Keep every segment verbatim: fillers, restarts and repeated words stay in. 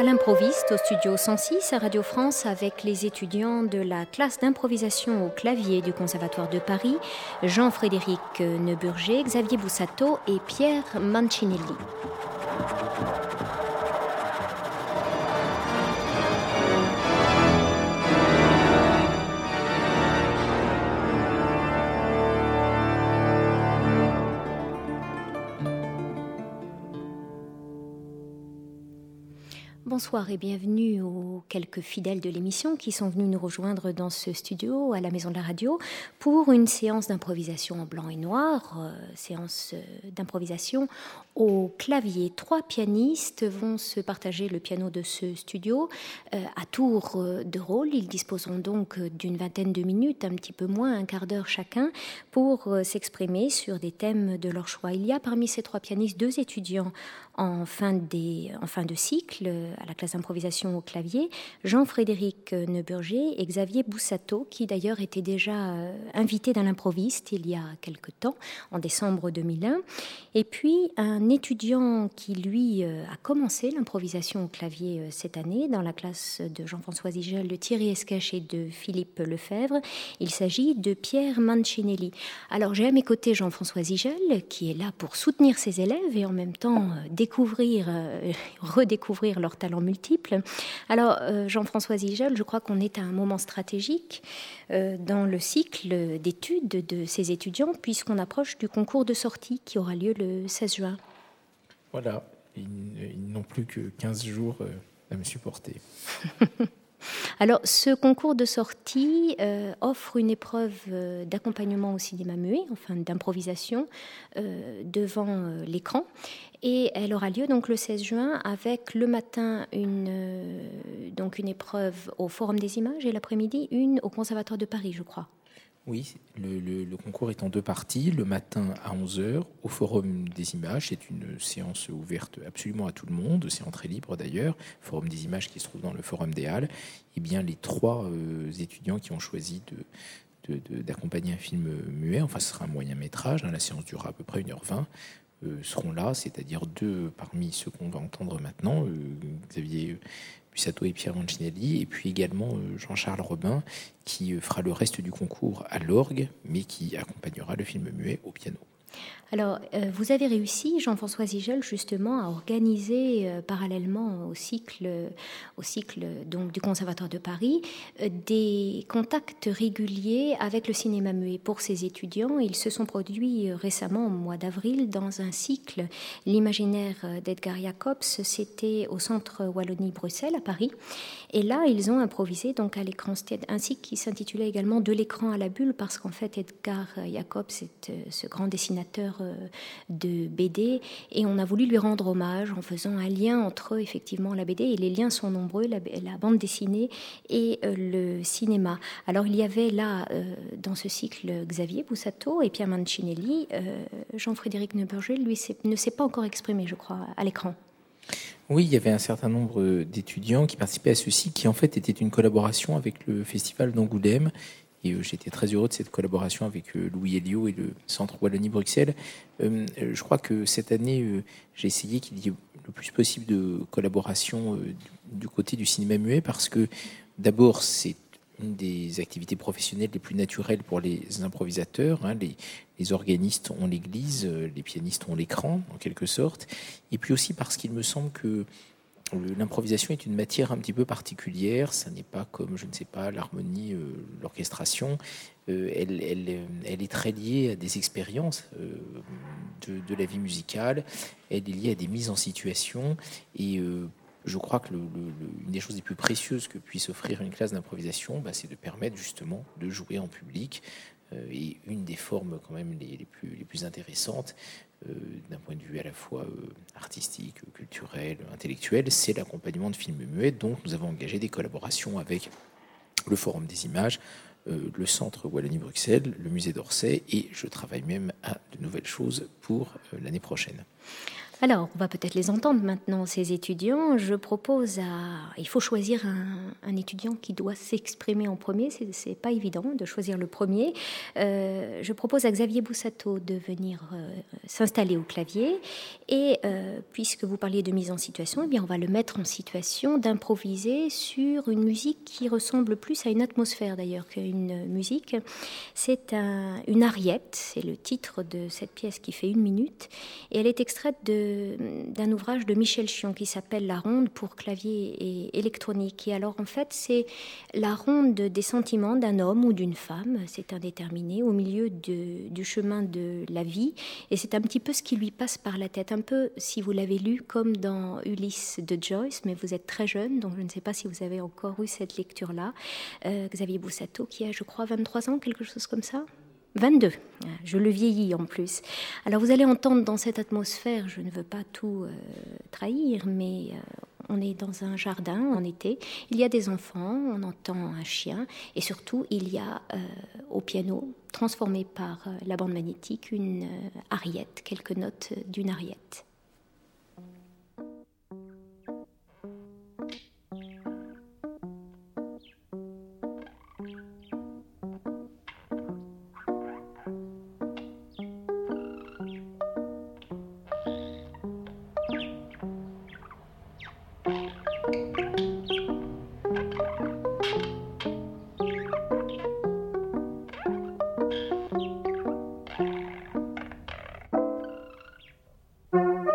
l'improviste au studio cent six à Radio France avec les étudiants de la classe d'improvisation au clavier du Conservatoire de Paris, Jean-Frédéric Neuburger, Xavier Boussato et Pierre Mancinelli. Bonsoir et bienvenue aux quelques fidèles de l'émission qui sont venus nous rejoindre dans ce studio à la Maison de la Radio pour une séance d'improvisation en blanc et noir, euh, séance d'improvisation au clavier. Trois pianistes vont se partager le piano de ce studio euh, à tour de rôle. Ils disposeront donc d'une vingtaine de minutes, un petit peu moins, un quart d'heure chacun, pour euh, s'exprimer sur des thèmes de leur choix. Il y a parmi ces trois pianistes deux étudiants en fin, des, en fin de cycle à la classe d'improvisation au clavier, Jean-Frédéric Neuburger et Xavier Boussato, qui d'ailleurs était déjà euh, invité dans l'improviste il y a quelque temps, en décembre deux mille un. Et puis un étudiant qui, lui, euh, a commencé l'improvisation au clavier euh, cette année dans la classe de Jean-François Zigel, de Thierry Esquèche et de Philippe Lefebvre. Il s'agit de Pierre Mancinelli. Alors j'ai à mes côtés Jean-François Zigel, qui est là pour soutenir ses élèves et en même temps euh, découvrir, euh, redécouvrir leurs talents multiples. Alors, euh, Jean-François Zigel, je crois qu'on est à un moment stratégique euh, dans le cycle d'études de ces étudiants, puisqu'on approche du concours de sortie qui aura lieu le seize juin. Voilà, ils, ils n'ont plus que quinze jours euh, à me supporter. Alors, ce concours de sortie euh, offre une épreuve euh, d'accompagnement au cinéma muet, enfin d'improvisation, euh, devant euh, l'écran. Et elle aura lieu donc le seize juin avec le matin une, euh, donc une épreuve au Forum des Images et l'après-midi une au Conservatoire de Paris, je crois. Oui, le, le, le concours est en deux parties. Le matin à onze heures au Forum des Images. C'est une séance ouverte absolument à tout le monde. C'est entrée libre d'ailleurs. Forum des Images qui se trouve dans le Forum des Halles. Et bien les trois euh, étudiants qui ont choisi de, de, de, d'accompagner un film muet, enfin ce sera un moyen métrage, hein, la séance durera à peu près une heure vingt, euh, seront là, c'est-à-dire deux parmi ceux qu'on va entendre maintenant, euh, Xavier Boussato et Pierre Mancinelli, et puis également euh, Jean-Charles Robin, qui euh, fera le reste du concours à l'orgue, mais qui accompagnera le film muet au piano. Alors, euh, vous avez réussi, Jean-François Zigel, justement, à organiser euh, parallèlement au cycle, au cycle donc, du Conservatoire de Paris euh, des contacts réguliers avec le cinéma muet pour ces étudiants. Ils se sont produits euh, récemment, au mois d'avril, dans un cycle, l'imaginaire d'Edgar Jacobs. C'était au Centre Wallonie-Bruxelles, à Paris. Et là, ils ont improvisé donc, à l'écran. C'était un cycle qui s'intitulait également « De l'écran à la bulle » parce qu'en fait, Edgar Jacobs est euh, ce grand dessinateur de B D et on a voulu lui rendre hommage en faisant un lien entre effectivement la B D et les liens sont nombreux, la, la bande dessinée et euh, le cinéma. Alors il y avait là euh, dans ce cycle Xavier Boussato et Pierre Mancinelli. euh, Jean-Frédéric Neuburger lui ne s'est pas encore exprimé, je crois, à l'écran. Oui, il y avait un certain nombre d'étudiants qui participaient à ce cycle qui en fait était une collaboration avec le Festival d'Angoulême. Et euh, j'étais très heureux de cette collaboration avec euh, Louis Elio et le Centre Wallonie-Bruxelles. Euh, je crois que cette année, euh, j'ai essayé qu'il y ait le plus possible de collaboration euh, du, du côté du cinéma muet parce que d'abord, c'est une des activités professionnelles les plus naturelles pour les improvisateurs. Hein. Les, les organistes ont l'église, euh, les pianistes ont l'écran, en quelque sorte. Et puis aussi parce qu'il me semble que l'improvisation est une matière un petit peu particulière. Ça n'est pas comme, je ne sais pas, l'harmonie, euh, l'orchestration. Euh, elle, elle, elle est très liée à des expériences euh, de, de la vie musicale. Elle est liée à des mises en situation. Et euh, je crois que le, le, une des choses les plus précieuses que puisse offrir une classe d'improvisation, bah, c'est de permettre justement de jouer en public. Euh, et une des formes quand même les, les, plus, les plus intéressantes, Euh, d'un point de vue à la fois euh, artistique, culturel, intellectuel, c'est l'accompagnement de films muets. Donc nous avons engagé des collaborations avec le Forum des Images, euh, le Centre Wallonie-Bruxelles, le Musée d'Orsay, et je travaille même à de nouvelles choses pour euh, l'année prochaine. Alors, on va peut-être les entendre maintenant, ces étudiants. Je propose à... Il faut choisir un, un étudiant qui doit s'exprimer en premier. C'est, c'est pas évident de choisir le premier. Euh, je propose à Xavier Boussato de venir euh, s'installer au clavier. Et euh, puisque vous parliez de mise en situation, eh bien, on va le mettre en situation d'improviser sur une musique qui ressemble plus à une atmosphère d'ailleurs qu'une musique. C'est un, une ariette. C'est le titre de cette pièce qui fait une minute. Et elle est extraite de d'un ouvrage de Michel Chion qui s'appelle La ronde pour clavier et électronique. Et alors en fait c'est la ronde des sentiments d'un homme ou d'une femme, c'est indéterminé, au milieu de, du chemin de la vie, et c'est un petit peu ce qui lui passe par la tête, un peu si vous l'avez lu comme dans Ulysse de Joyce, mais vous êtes très jeune, donc je ne sais pas si vous avez encore eu cette lecture-là. euh, Xavier Boussato qui a je crois vingt-trois ans, quelque chose comme ça. vingt-deux, je le vieillis en plus. Alors vous allez entendre dans cette atmosphère, je ne veux pas tout euh, trahir, mais euh, on est dans un jardin en été, il y a des enfants, on entend un chien, et surtout il y a euh, au piano, transformé par euh, la bande magnétique, une euh, ariette, quelques notes d'une ariette. Thank you.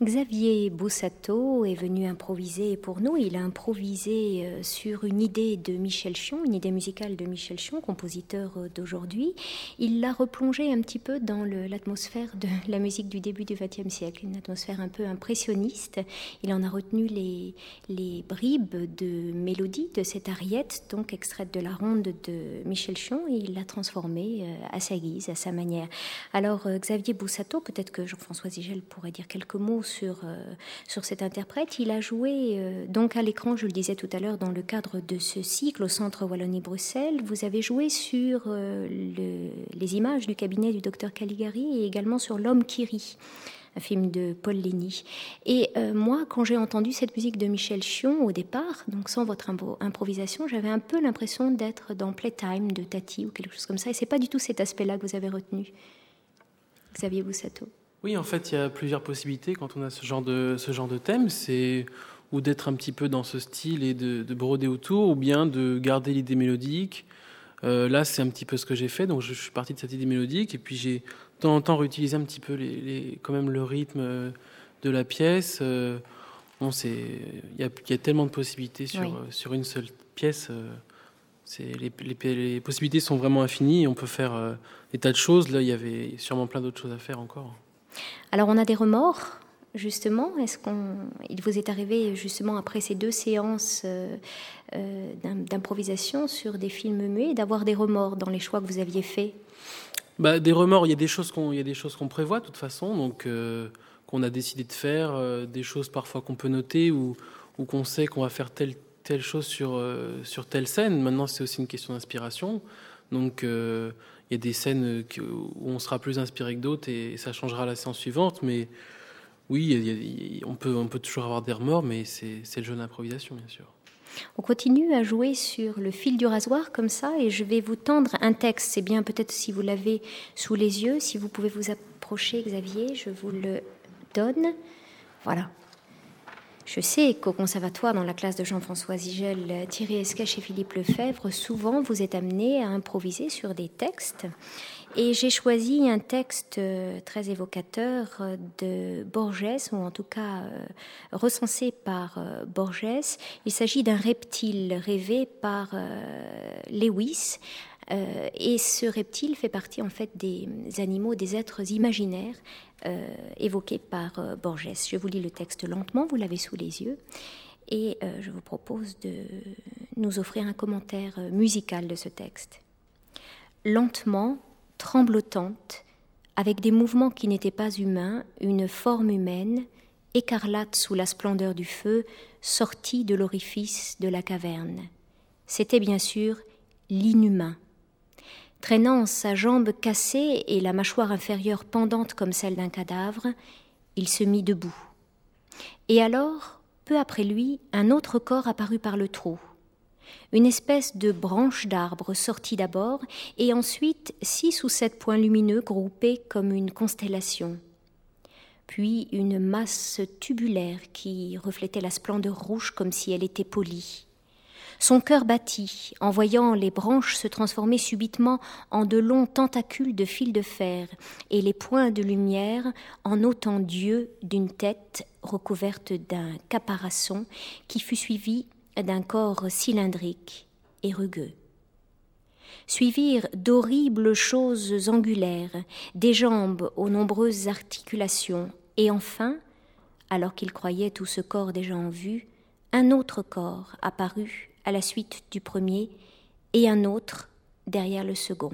Xavier Boussato est venu improviser pour nous. Il a improvisé sur une idée de Michel Chion, une idée musicale de Michel Chion, compositeur d'aujourd'hui. Il l'a replongé un petit peu dans le, l'atmosphère de la musique du début du vingtième siècle, une atmosphère un peu impressionniste. Il en a retenu les, les bribes de mélodie de cette ariette, donc extraite de la ronde de Michel Chion, et il l'a transformée à sa guise, à sa manière. Alors Xavier Boussato, peut-être que Jean-François Zigel pourrait dire quelques mots sur, euh, sur cet interprète. Il a joué euh, donc à l'écran, je le disais tout à l'heure, dans le cadre de ce cycle au Centre Wallonie-Bruxelles. Vous avez joué sur euh, le, les images du cabinet du docteur Caligari et également sur L'homme qui rit, un film de Paul Lény. Et euh, moi, quand j'ai entendu cette musique de Michel Chion au départ, donc sans votre impo- improvisation, j'avais un peu l'impression d'être dans Playtime de Tati ou quelque chose comme ça. Et c'est pas du tout cet aspect-là que vous avez retenu, Xavier Boussato. Oui, en fait, il y a plusieurs possibilités quand on a ce genre de, ce genre de thème. C'est ou d'être un petit peu dans ce style et de, de broder autour, ou bien de garder l'idée mélodique. Euh, là, c'est un petit peu ce que j'ai fait. Donc, je, je suis parti de cette idée mélodique. Et puis, j'ai de temps en temps réutilisé un petit peu les, les, quand même le rythme de la pièce. Euh, bon, c'est, il y a, il y a tellement de possibilités sur, oui. sur une seule pièce. Euh, c'est, les, les, les possibilités sont vraiment infinies. Et on peut faire euh, des tas de choses. Là, il y avait sûrement plein d'autres choses à faire encore. Alors, on a des remords, justement. Est-ce qu'on, il vous est arrivé, justement, après ces deux séances euh, euh, d'improvisation sur des films muets, d'avoir des remords dans les choix que vous aviez faits ? Bah, des remords, il y a des choses qu'on, il y a des choses qu'on prévoit, de toute façon, donc, euh, qu'on a décidé de faire, euh, des choses parfois qu'on peut noter ou, ou qu'on sait qu'on va faire telle, telle chose sur, euh, sur telle scène. Maintenant, c'est aussi une question d'inspiration. Donc, euh, il y a des scènes où on sera plus inspiré que d'autres et ça changera la séance suivante. Mais oui, il y a, il y a, on, peut, on peut toujours avoir des remords, mais c'est, c'est le jeu d'improvisation, bien sûr. On continue à jouer sur le fil du rasoir comme ça et je vais vous tendre un texte. C'est bien peut-être si vous l'avez sous les yeux, si vous pouvez vous approcher, Xavier, je vous le donne. Voilà. Je sais qu'au conservatoire, dans la classe de Jean-François Zigel, Thierry Esquèche et Philippe Lefebvre, souvent vous êtes amenés à improviser sur des textes. Et j'ai choisi un texte très évocateur de Borges, ou en tout cas euh, recensé par euh, Borges. Il s'agit d'un reptile rêvé par euh, Lewis. Euh, et ce reptile fait partie en fait des animaux, des êtres imaginaires euh, évoqués par euh, Borges. Je vous lis le texte lentement, vous l'avez sous les yeux. Et euh, je vous propose de nous offrir un commentaire musical de ce texte. Lentement, tremblotante, avec des mouvements qui n'étaient pas humains, une forme humaine, écarlate sous la splendeur du feu, sortit de l'orifice de la caverne. C'était bien sûr l'inhumain. Traînant sa jambe cassée et la mâchoire inférieure pendante comme celle d'un cadavre, il se mit debout. Et alors, peu après lui, un autre corps apparut par le trou. Une espèce de branche d'arbre sortit d'abord, et ensuite six ou sept points lumineux groupés comme une constellation. Puis une masse tubulaire qui reflétait la splendeur rouge comme si elle était polie. Son cœur battit en voyant les branches se transformer subitement en de longs tentacules de fil de fer et les points de lumière en autant d'yeux d'une tête recouverte d'un caparaçon qui fut suivi d'un corps cylindrique et rugueux. Suivirent d'horribles choses angulaires, des jambes aux nombreuses articulations, et enfin, alors qu'il croyait tout ce corps déjà en vue, un autre corps apparut à la suite du premier et un autre derrière le second.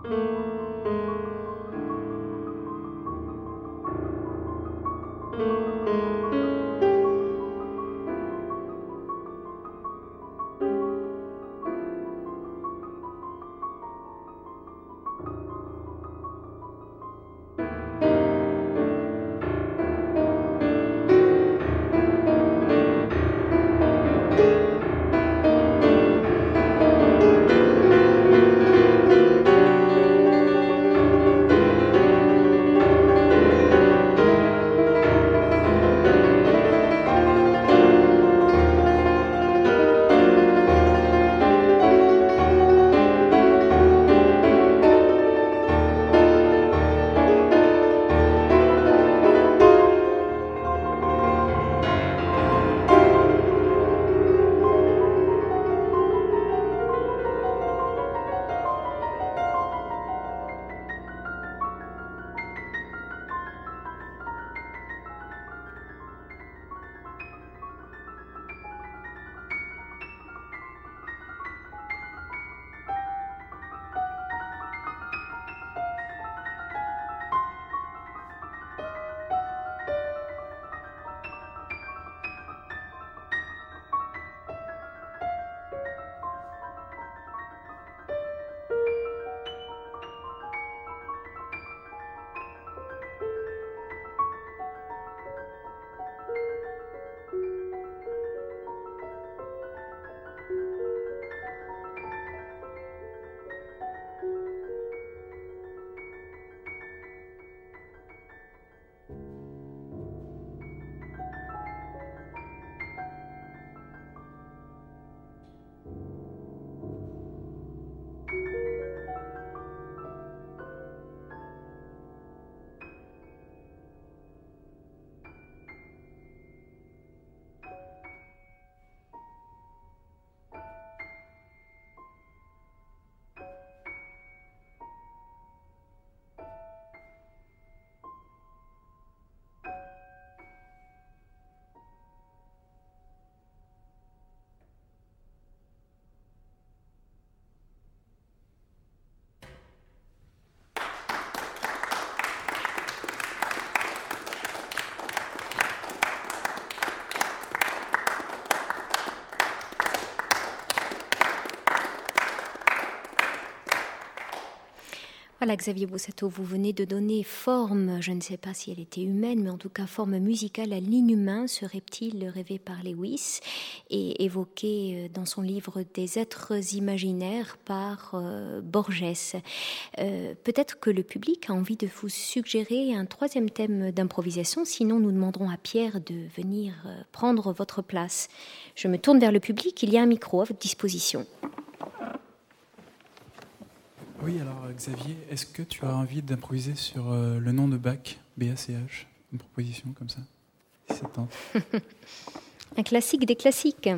Voilà, Xavier Boussato, vous venez de donner forme, je ne sais pas si elle était humaine, mais en tout cas forme musicale à l'inhumain, ce reptile rêvé par Lewis et évoqué dans son livre Des êtres imaginaires par euh, Borges. Euh, peut-être que le public a envie de vous suggérer un troisième thème d'improvisation, sinon nous demanderons à Pierre de venir prendre votre place. Je me tourne vers le public, il y a un micro à votre disposition. Oui, alors Xavier, est-ce que tu as envie d'improviser sur euh, le nom de Bach, B A C H, une proposition comme ça, si ça te tente? Un classique des classiques.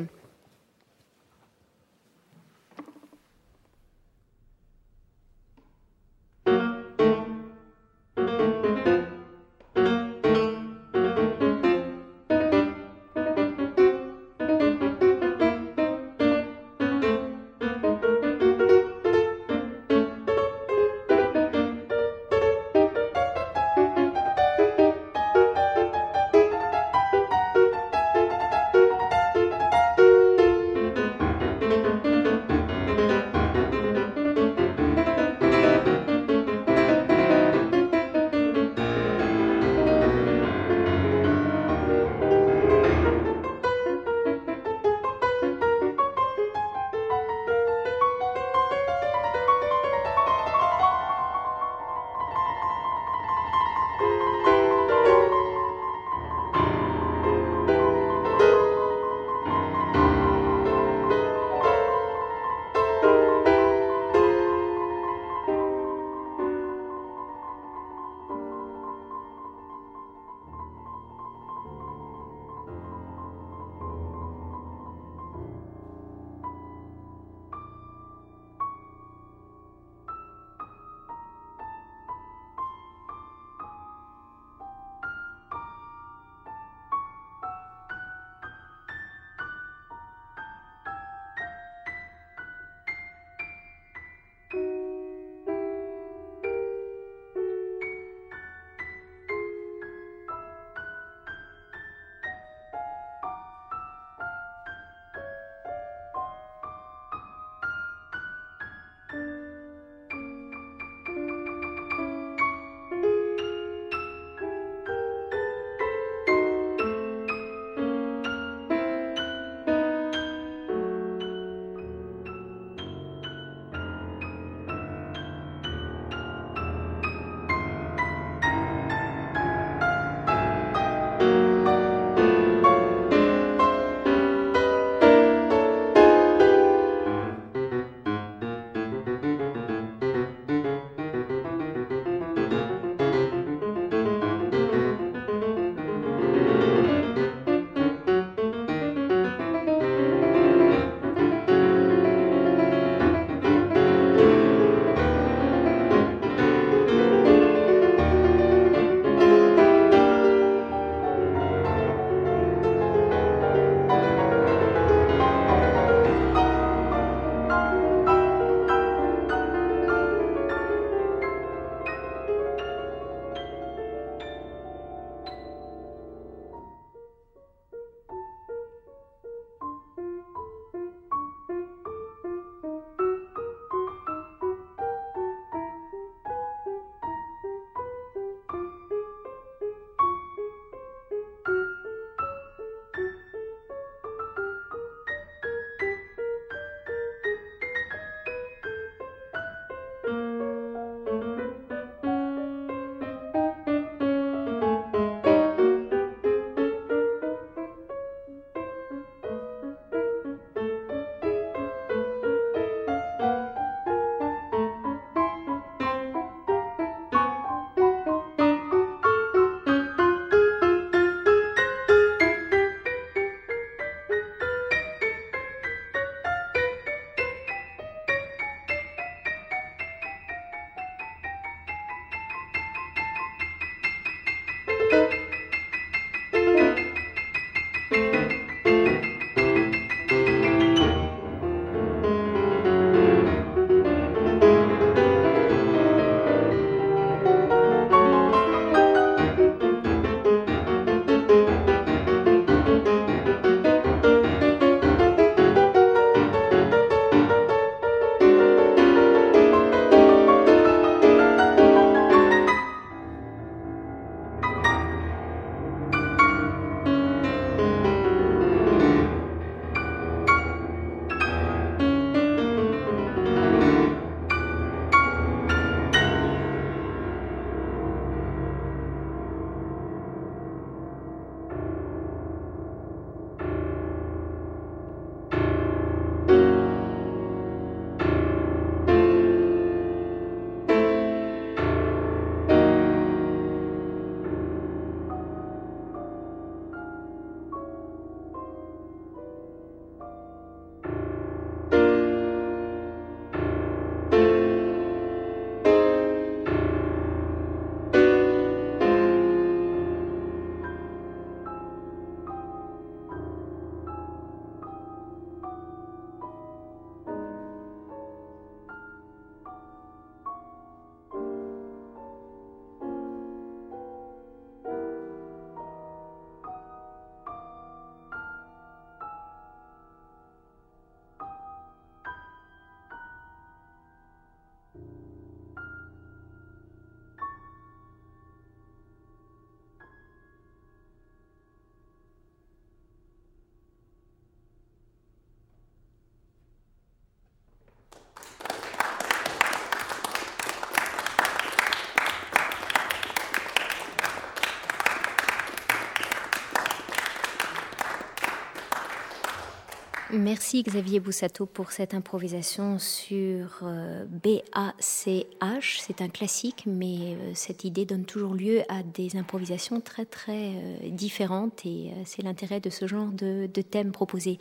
Merci Xavier Boussato pour cette improvisation sur euh, B A C H. C'est un classique, mais euh, cette idée donne toujours lieu à des improvisations très très euh, différentes et euh, c'est l'intérêt de ce genre de, de thème proposé.